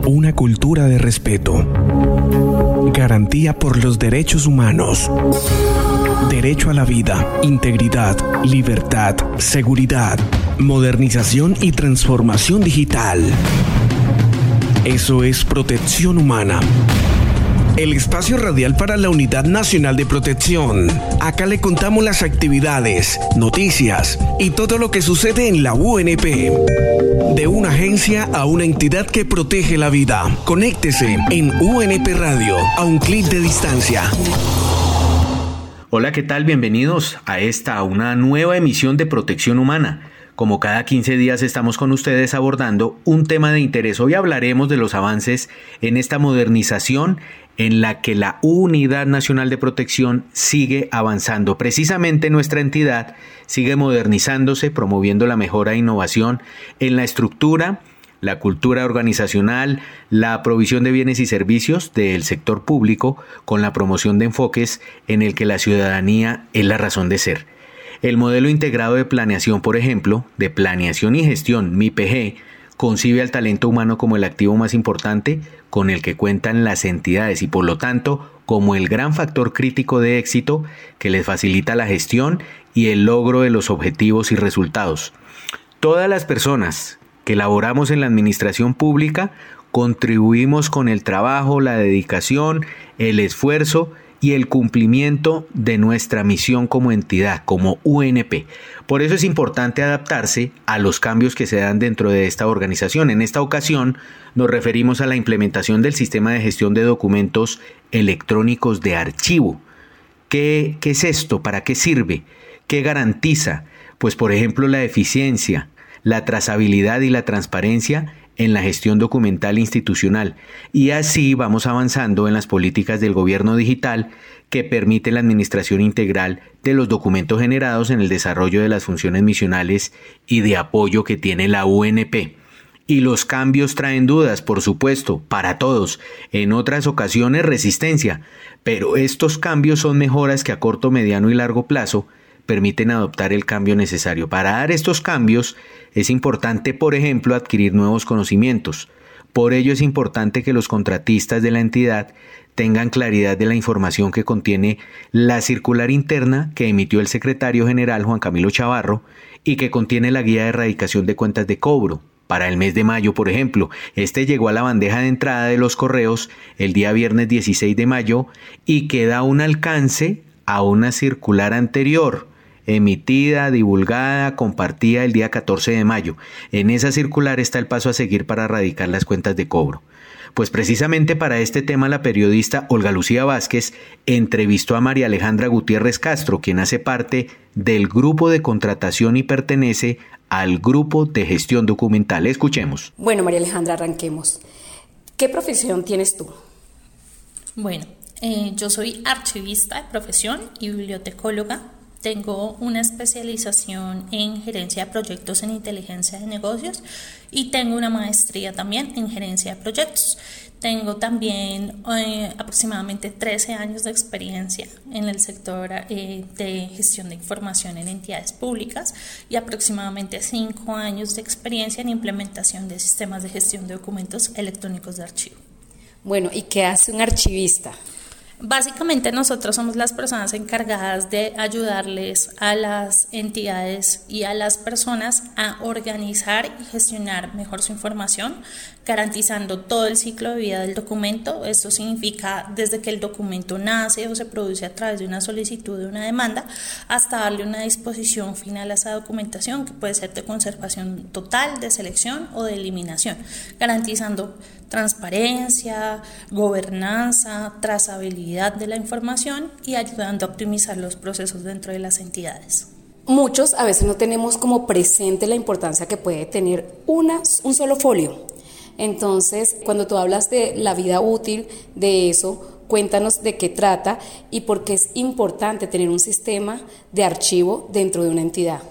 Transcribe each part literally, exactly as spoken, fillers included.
Una cultura de respeto. Garantía por los derechos humanos. Derecho a la vida, integridad, libertad, seguridad, modernización y transformación digital. Eso es protección humana. El espacio radial para la Unidad Nacional de Protección. Acá le contamos las actividades, noticias y todo lo que sucede en la U N P. De una agencia a una entidad que protege la vida. Conéctese en U N P Radio, a un clic de distancia. Hola, ¿qué tal? Bienvenidos a esta, una nueva emisión de Protección Humana. Como cada quince días estamos con ustedes abordando un tema de interés. Hoy hablaremos de los avances en esta modernización en la que la Unidad Nacional de Protección sigue avanzando. Precisamente nuestra entidad sigue modernizándose, promoviendo la mejora e innovación en la estructura, la cultura organizacional, la provisión de bienes y servicios del sector público, con la promoción de enfoques en el que la ciudadanía es la razón de ser. El modelo integrado de planeación, por ejemplo, de planeación y gestión, M I P G, concibe al talento humano como el activo más importante con el que cuentan las entidades y, por lo tanto, como el gran factor crítico de éxito que les facilita la gestión y el logro de los objetivos y resultados. Todas las personas que laboramos en la administración pública contribuimos con el trabajo, la dedicación, el esfuerzo y el cumplimiento de nuestra misión como entidad, como U N P. Por eso es importante adaptarse a los cambios que se dan dentro de esta organización. En esta ocasión nos referimos a la implementación del sistema de gestión de documentos electrónicos de archivo. ¿Qué, qué es esto? ¿Para qué sirve? ¿Qué garantiza? Pues, por ejemplo, la eficiencia, la trazabilidad y la transparencia en la gestión documental institucional, y así vamos avanzando en las políticas del gobierno digital que permite la administración integral de los documentos generados en el desarrollo de las funciones misionales y de apoyo que tiene la U N P. Y los cambios traen dudas, por supuesto, para todos, en otras ocasiones resistencia, pero estos cambios son mejoras que a corto, mediano y largo plazo permiten adoptar el cambio necesario. Para dar estos cambios es importante, por ejemplo, adquirir nuevos conocimientos. Por ello es importante que los contratistas de la entidad tengan claridad de la información que contiene la circular interna que emitió el secretario general Juan Camilo Chavarro y que contiene la guía de erradicación de cuentas de cobro. Para el mes de mayo, por ejemplo, este llegó a la bandeja de entrada de los correos el día viernes dieciséis de mayo y que da un alcance a una circular anterior, emitida, divulgada, compartida el día catorce de mayo. En esa circular está el paso a seguir para erradicar las cuentas de cobro. Pues precisamente para este tema la periodista Olga Lucía Vázquez entrevistó a María Alejandra Gutiérrez Castro, quien hace parte del grupo de contratación y pertenece al grupo de gestión documental. Escuchemos. Bueno, María Alejandra, arranquemos. ¿Qué profesión tienes tú? Bueno, eh, yo soy archivista de profesión y bibliotecóloga. Tengo una especialización en gerencia de proyectos en inteligencia de negocios y tengo una maestría también en gerencia de proyectos. Tengo también eh, aproximadamente trece años de experiencia en el sector eh, de gestión de información en entidades públicas y aproximadamente cinco años de experiencia en implementación de sistemas de gestión de documentos electrónicos de archivo. Bueno, ¿y qué hace un archivista? Básicamente nosotros somos las personas encargadas de ayudarles a las entidades y a las personas a organizar y gestionar mejor su información, garantizando todo el ciclo de vida del documento. Esto significa desde que el documento nace o se produce a través de una solicitud de una demanda hasta darle una disposición final a esa documentación que puede ser de conservación total, de selección o de eliminación, garantizando transparencia, gobernanza, trazabilidad de la información y ayudando a optimizar los procesos dentro de las entidades. Muchos a veces no tenemos como presente la importancia que puede tener una, un solo folio. Entonces, cuando tú hablas de la vida útil de eso, cuéntanos de qué trata y por qué es importante tener un sistema de archivo dentro de una entidad.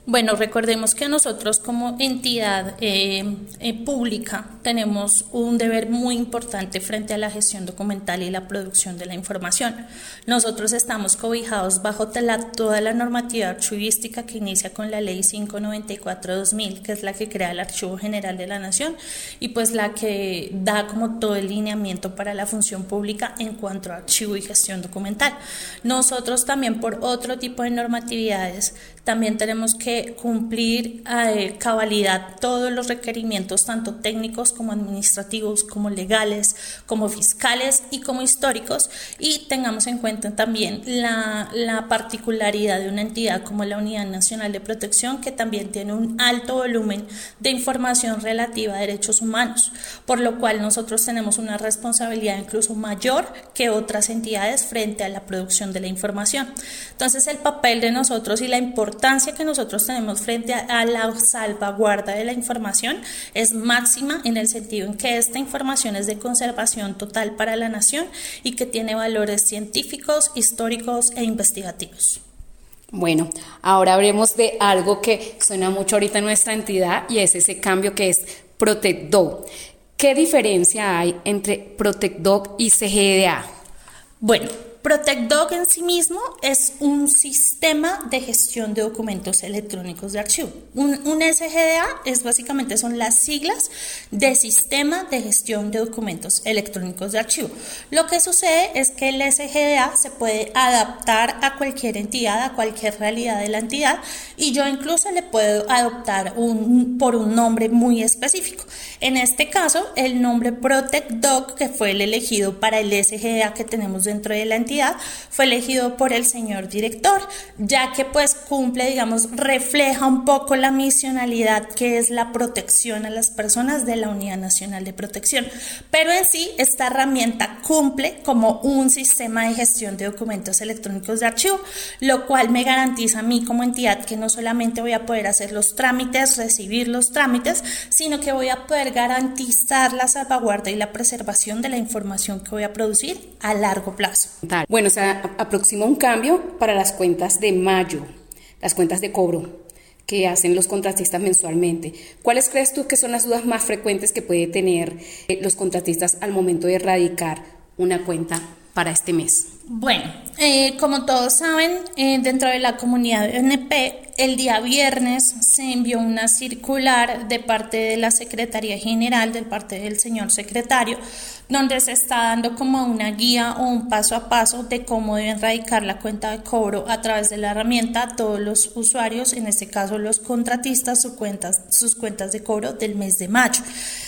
Bueno, recordemos que nosotros como entidad eh, eh, pública tenemos un deber muy importante frente a la gestión documental y la producción de la información. Nosotros estamos cobijados bajo la, toda la normativa archivística que inicia con la Ley quinientos noventa y cuatro de dos mil, que es la que crea el Archivo General de la Nación y pues la que da como todo el lineamiento para la función pública en cuanto a archivo y gestión documental. Nosotros también por otro tipo de normatividades también tenemos que cumplir a eh, cabalidad todos los requerimientos, tanto técnicos como administrativos, como legales, como fiscales y como históricos, y tengamos en cuenta también la, la particularidad de una entidad como la Unidad Nacional de Protección, que también tiene un alto volumen de información relativa a derechos humanos, por lo cual nosotros tenemos una responsabilidad incluso mayor que otras entidades frente a la producción de la información. Entonces, el papel de nosotros y la importancia que nosotros tenemos frente a la salvaguarda de la información es máxima, en el sentido en que esta información es de conservación total para la nación y que tiene valores científicos, históricos e investigativos. Bueno, ahora hablemos de algo que suena mucho ahorita en nuestra entidad y es ese cambio que es ProtectDoc. ¿Qué diferencia hay entre ProtectDoc y C G D A? Bueno, ProtectDoc en sí mismo es un sistema de gestión de documentos electrónicos de archivo. Un, un S G D A es básicamente son las siglas de Sistema de Gestión de Documentos Electrónicos de Archivo. Lo que sucede es que el S G D A se puede adaptar a cualquier entidad, a cualquier realidad de la entidad, y yo incluso le puedo adoptar un, por un nombre muy específico. En este caso, el nombre ProtectDoc, que fue el elegido para el S G D A que tenemos dentro de la entidad, fue elegido por el señor director, ya que pues cumple, digamos, refleja un poco la misionalidad que es la protección a las personas de la Unidad Nacional de Protección, pero en sí esta herramienta cumple como un sistema de gestión de documentos electrónicos de archivo, lo cual me garantiza a mí como entidad que no solamente voy a poder hacer los trámites, recibir los trámites, sino que voy a poder garantizar la salvaguarda y la preservación de la información que voy a producir a largo plazo. Bueno, se aproxima un cambio para las cuentas de mayo, las cuentas de cobro que hacen los contratistas mensualmente. ¿Cuáles crees tú que son las dudas más frecuentes que pueden tener los contratistas al momento de erradicar una cuenta para este mes? Bueno, eh, como todos saben, eh, dentro de la comunidad de O N P, el día viernes se envió una circular de parte de la Secretaría General, de parte del señor secretario, donde se está dando como una guía o un paso a paso de cómo deben erradicar la cuenta de cobro a través de la herramienta a todos los usuarios, en este caso los contratistas, sus cuentas, sus cuentas de cobro del mes de mayo.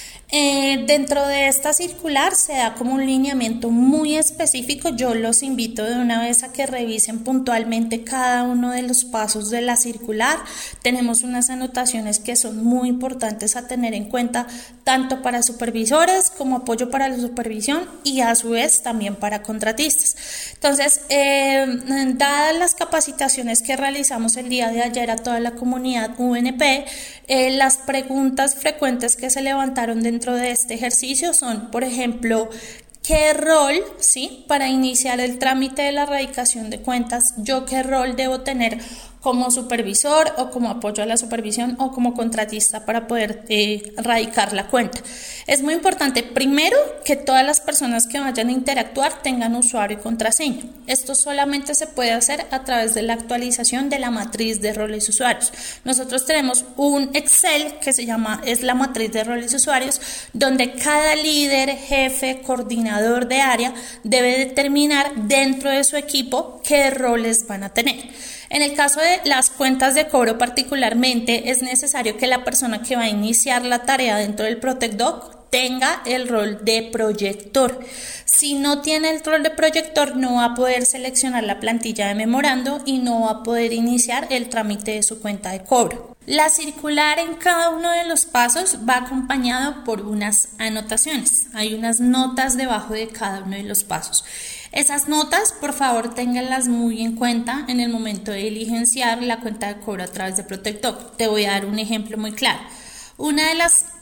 Eh, dentro de esta circular se da como un lineamiento muy específico. Yo los invito de una vez a que revisen puntualmente cada uno de los pasos de la circular. Tenemos unas anotaciones que son muy importantes a tener en cuenta, tanto para supervisores como apoyo para la supervisión y a su vez también para contratistas. Entonces, eh, dadas las capacitaciones que realizamos el día de ayer a toda la comunidad U N P, eh, las preguntas frecuentes que se levantaron dentro Dentro de este ejercicio son, por ejemplo, ¿qué rol, sí, para iniciar el trámite de la erradicación de cuentas, yo qué rol debo tener como supervisor o como apoyo a la supervisión o como contratista para poder eh, erradicar la cuenta? Es muy importante, primero, que todas las personas que vayan a interactuar tengan usuario y contraseña. Esto solamente se puede hacer a través de la actualización de la matriz de roles usuarios. Nosotros tenemos un Excel que se llama, es la matriz de roles usuarios, donde cada líder, jefe, coordinador de área debe determinar dentro de su equipo qué roles van a tener. En el caso de las cuentas de cobro particularmente, es necesario que la persona que va a iniciar la tarea dentro del ProtectDoc tenga el rol de proyector. Si no tiene el rol de proyector, no va a poder seleccionar la plantilla de memorando y no va a poder iniciar el trámite de su cuenta de cobro. La circular en cada uno de los pasos va acompañado por unas anotaciones. Hay unas notas debajo de cada uno de los pasos. Esas notas, por favor, ténganlas muy en cuenta en el momento de diligenciar la cuenta de cobro a través de ProtectDoc. Te voy a dar un ejemplo muy claro. Una de las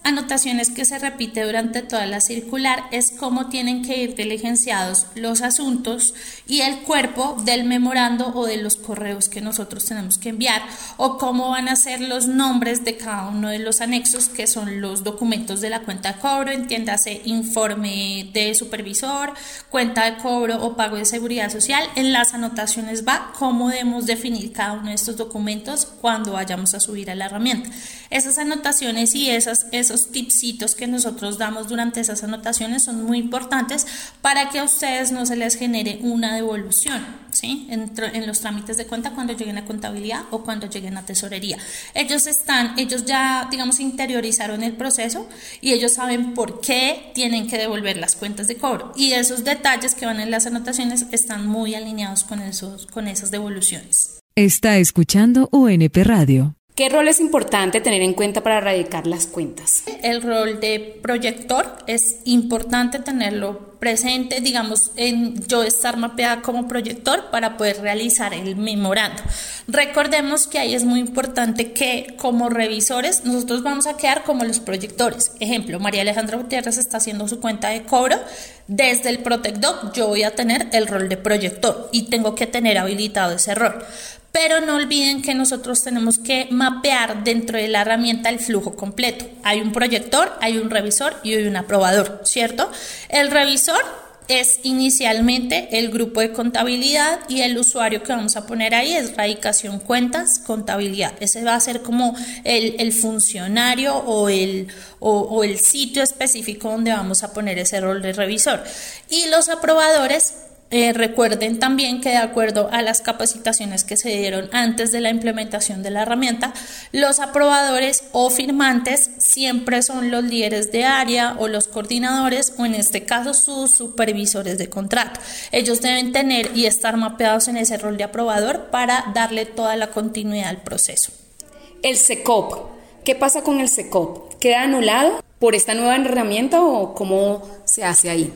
anotaciones que se repite durante toda la circular es cómo tienen que ir diligenciados los asuntos y el cuerpo del memorando o de los correos que nosotros tenemos que enviar, o cómo van a ser los nombres de cada uno de los anexos, que son los documentos de la cuenta de cobro, entiéndase informe de supervisor, cuenta de cobro o pago de seguridad social. En las anotaciones va cómo debemos definir cada uno de estos documentos cuando vayamos a subir a la herramienta. Esas anotaciones y esas, esos tipsitos que nosotros damos durante esas anotaciones son muy importantes para que a ustedes no se les genere una devolución, ¿sí? En, en los trámites de cuenta cuando lleguen a contabilidad o cuando lleguen a tesorería. Ellos están, ellos ya, digamos, interiorizaron el proceso y ellos saben por qué tienen que devolver las cuentas de cobro, y esos detalles que van en las anotaciones están muy alineados con esos, con esas devoluciones. Está escuchando U N P Radio. ¿Qué rol es importante tener en cuenta para erradicar las cuentas? El rol de proyector es importante tenerlo presente, digamos, en yo estar mapeada como proyector para poder realizar el memorando. Recordemos que ahí es muy importante que como revisores nosotros vamos a quedar como los proyectores. Ejemplo, María Alejandra Gutiérrez está haciendo su cuenta de cobro. Desde el ProtectDoc yo voy a tener el rol de proyector y tengo que tener habilitado ese rol. Pero no olviden que nosotros tenemos que mapear dentro de la herramienta el flujo completo. Hay un proyector, hay un revisor y hay un aprobador, ¿cierto? El revisor es inicialmente el grupo de contabilidad y el usuario que vamos a poner ahí es radicación cuentas contabilidad. Ese va a ser como el, el funcionario o el, o, o el sitio específico donde vamos a poner ese rol de revisor. Y los aprobadores, Eh, recuerden también que de acuerdo a las capacitaciones que se dieron antes de la implementación de la herramienta, los aprobadores o firmantes siempre son los líderes de área o los coordinadores, o en este caso sus supervisores de contrato. Ellos deben tener y estar mapeados en ese rol de aprobador para darle toda la continuidad al proceso. El SECOP. ¿Qué pasa con el SECOP? ¿Queda anulado por esta nueva herramienta o cómo se hace ahí?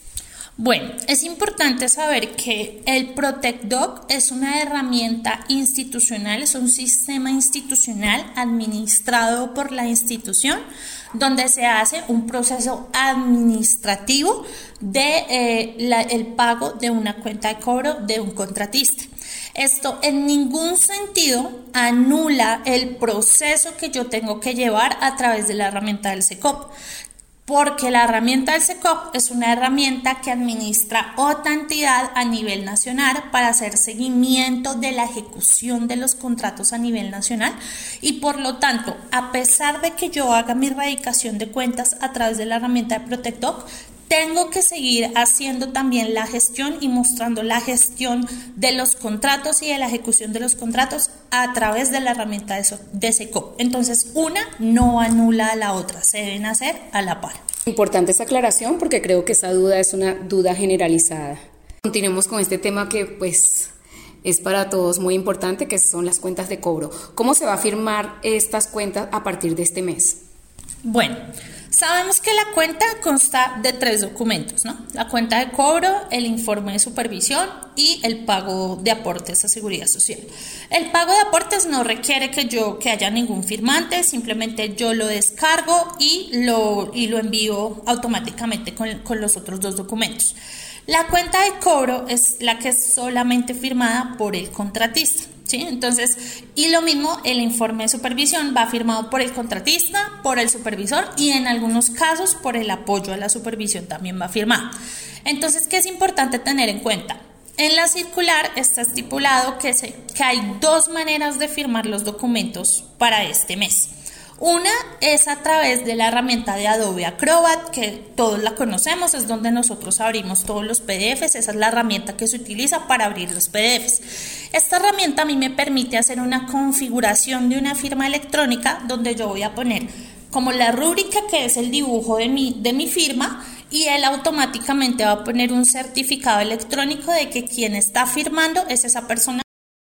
Bueno, es importante saber que el ProtectDoc es una herramienta institucional, es un sistema institucional administrado por la institución, donde se hace un proceso administrativo de eh, la, el pago de una cuenta de cobro de un contratista. Esto en ningún sentido anula el proceso que yo tengo que llevar a través de la herramienta del SECOP, porque la herramienta del SECOP es una herramienta que administra otra entidad a nivel nacional para hacer seguimiento de la ejecución de los contratos a nivel nacional, y por lo tanto, a pesar de que yo haga mi erradicación de cuentas a través de la herramienta de ProtectDoc, tengo que seguir haciendo también la gestión y mostrando la gestión de los contratos y de la ejecución de los contratos a través de la herramienta de SECOP. Entonces, una no anula a la otra, se deben hacer a la par. Importante esa aclaración porque creo que esa duda es una duda generalizada. Continuemos con este tema que pues es para todos muy importante, que son las cuentas de cobro. ¿Cómo se va a firmar estas cuentas a partir de este mes? Bueno, sabemos que la cuenta consta de tres documentos, ¿no? La cuenta de cobro, el informe de supervisión y el pago de aportes a seguridad social. El pago de aportes no requiere que yo que haya ningún firmante, simplemente yo lo descargo y lo, y lo envío automáticamente con, con los otros dos documentos. La cuenta de cobro es la que es solamente firmada por el contratista, ¿sí? Entonces, y lo mismo, el informe de supervisión va firmado por el contratista, por el supervisor y en algunos casos por el apoyo a la supervisión también va firmado. Entonces, ¿qué es importante tener en cuenta? En la circular está estipulado que, se, que hay dos maneras de firmar los documentos para este mes. Una es a través de la herramienta de Adobe Acrobat, que todos la conocemos, es donde nosotros abrimos todos los P D Fs, esa es la herramienta que se utiliza para abrir los P D Fs. Esta herramienta a mí me permite hacer una configuración de una firma electrónica donde yo voy a poner como la rúbrica que es el dibujo de mi, de mi firma, y él automáticamente va a poner un certificado electrónico de que quien está firmando es esa persona.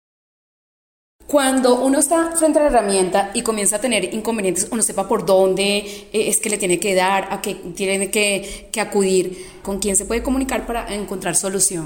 Cuando uno está frente a la herramienta y comienza a tener inconvenientes o no sepa por dónde es que le tiene que dar, a qué tiene que, que acudir, ¿con quién se puede comunicar para encontrar solución?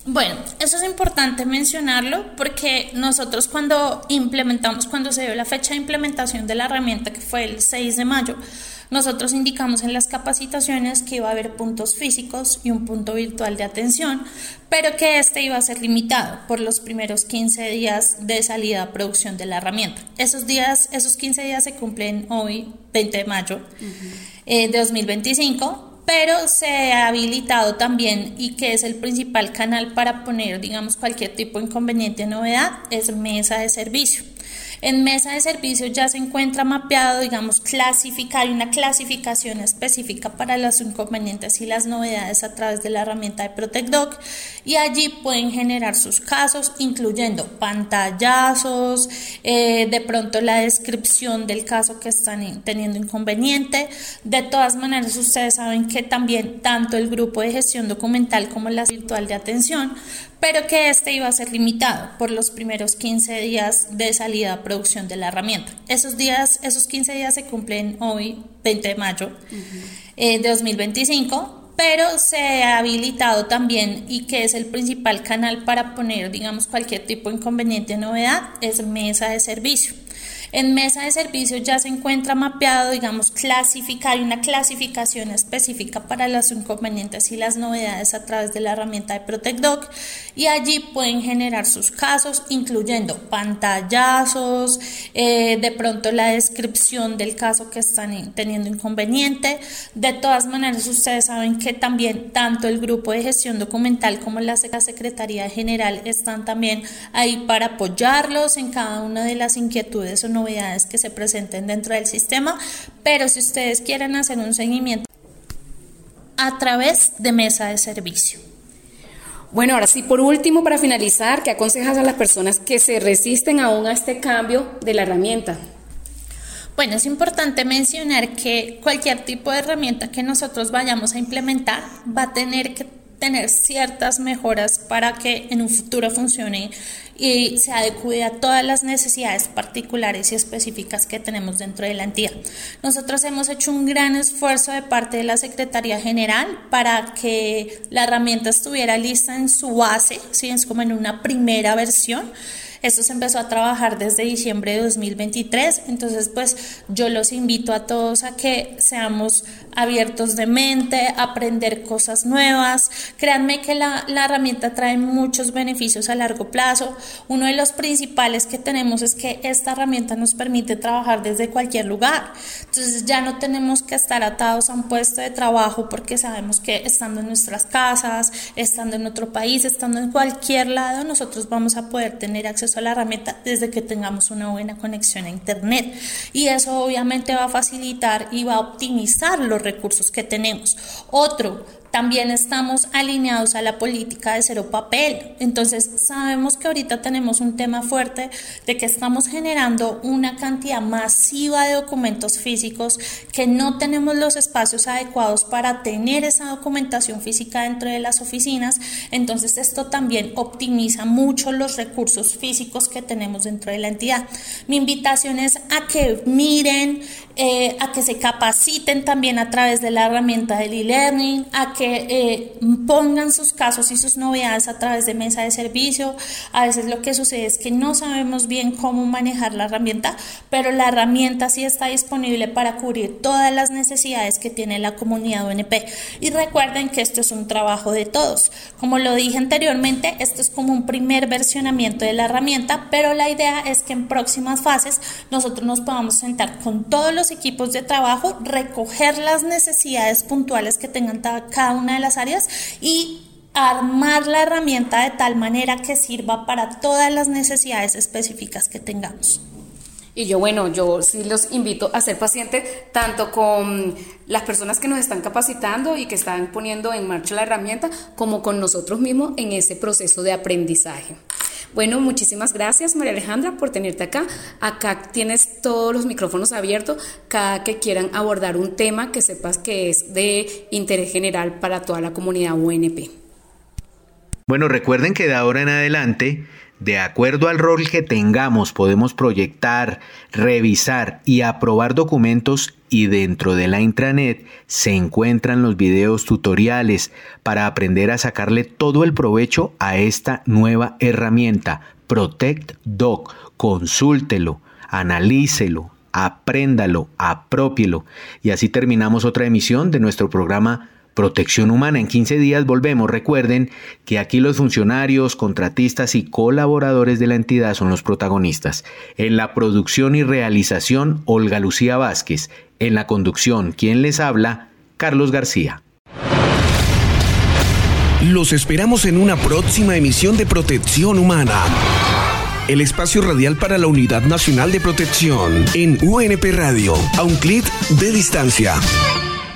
Bueno, eso es importante mencionarlo porque nosotros cuando implementamos, cuando se dio la fecha de implementación de la herramienta, que fue el seis de mayo, nosotros indicamos en las capacitaciones que iba a haber puntos físicos y un punto virtual de atención, pero que este iba a ser limitado por los primeros quince días de salida a producción de la herramienta. Esos días, esos quince días se cumplen hoy, veinte de mayo uh-huh. eh, de dos mil veinticinco. Pero se ha habilitado también, y que es el principal canal para poner, digamos, cualquier tipo de inconveniente o novedad, es mesa de servicio. En mesa de servicio ya se encuentra mapeado, digamos, clasificar una clasificación específica para los inconvenientes y las novedades a través de la herramienta de ProtectDoc, y allí pueden generar sus casos, incluyendo pantallazos, eh, de pronto la descripción del caso que están teniendo inconveniente. De todas maneras, ustedes saben que también tanto el grupo de gestión documental como la virtual de atención, pero que este iba a ser limitado por los primeros quince días de salida a producción de la herramienta. Esos días, esos quince días se cumplen hoy, veinte de mayo uh-huh. eh, de dos mil veinticinco, pero se ha habilitado también, y que es el principal canal para poner, digamos, cualquier tipo de inconveniente o novedad, es mesa de servicio. En mesa de servicio ya se encuentra mapeado, digamos, clasificar una clasificación específica para los inconvenientes y las novedades a través de la herramienta de ProtectDoc, y allí pueden generar sus casos, incluyendo pantallazos, eh, de pronto la descripción del caso que están teniendo inconveniente. De todas maneras, ustedes saben que también tanto el grupo de gestión documental como la Secretaría General están también ahí para apoyarlos en cada una de las inquietudes o novedades que se presenten dentro del sistema, pero si ustedes quieren hacer un seguimiento a través de mesa de servicio. Bueno, ahora sí, por último, para finalizar, ¿qué aconsejas a las personas que se resisten aún a este cambio de la herramienta? Bueno, es importante mencionar que cualquier tipo de herramienta que nosotros vayamos a implementar va a tener que tener ciertas mejoras para que en un futuro funcione y se adecue a todas las necesidades particulares y específicas que tenemos dentro de la entidad. Nosotros hemos hecho un gran esfuerzo de parte de la Secretaría General para que la herramienta estuviera lista en su base, ¿sí? Es como en una primera versión. Esto se empezó a trabajar desde diciembre de dos mil veintitrés, entonces pues yo los invito a todos a que seamos abiertos de mente, aprender cosas nuevas. Créanme que la, la herramienta trae muchos beneficios a largo plazo. Uno de los principales que tenemos es que esta herramienta nos permite trabajar desde cualquier lugar, entonces ya no tenemos que estar atados a un puesto de trabajo, porque sabemos que estando en nuestras casas, estando en otro país, estando en cualquier lado, nosotros vamos a poder tener acceso a la herramienta desde que tengamos una buena conexión a internet, y eso obviamente va a facilitar y va a optimizar los recursos que tenemos. Otro, también estamos alineados a la política de cero papel, entonces sabemos que ahorita tenemos un tema fuerte de que estamos generando una cantidad masiva de documentos físicos, que no tenemos los espacios adecuados para tener esa documentación física dentro de las oficinas. Entonces esto también optimiza mucho los recursos físicos que tenemos dentro de la entidad. Mi invitación es a que miren, eh, a que se capaciten también a través de la herramienta del e-learning, a que Eh, pongan sus casos y sus novedades a través de mesa de servicio. A veces lo que sucede es que no sabemos bien cómo manejar la herramienta, pero la herramienta sí está disponible para cubrir todas las necesidades que tiene la comunidad O N P. Y recuerden que esto es un trabajo de todos. Como lo dije anteriormente, esto es como un primer versionamiento de la herramienta, pero la idea es que en próximas fases nosotros nos podamos sentar con todos los equipos de trabajo, recoger las necesidades puntuales que tengan cada una de las áreas y armar la herramienta de tal manera que sirva para todas las necesidades específicas que tengamos. Y yo, bueno, yo sí los invito a ser pacientes tanto con las personas que nos están capacitando y que están poniendo en marcha la herramienta, como con nosotros mismos en ese proceso de aprendizaje. Bueno, muchísimas gracias, María Alejandra, por tenerte acá. Acá tienes todos los micrófonos abiertos cada que quieran abordar un tema que sepas que es de interés general para toda la comunidad O N P. Bueno, recuerden que de ahora en adelante, de acuerdo al rol que tengamos, podemos proyectar, revisar y aprobar documentos, y dentro de la intranet se encuentran los videos tutoriales para aprender a sacarle todo el provecho a esta nueva herramienta, Protect Doc. Consúltelo, analícelo, apréndalo, apropielo. Y así terminamos otra emisión de nuestro programa Protección Humana. En quince días volvemos. Recuerden que aquí los funcionarios, contratistas y colaboradores de la entidad son los protagonistas. En la producción y realización, Olga Lucía Vázquez. En la conducción, quien les habla, Carlos García. Los esperamos en una próxima emisión de Protección Humana. El espacio radial para la Unidad Nacional de Protección en U N P Radio, a un clic de distancia.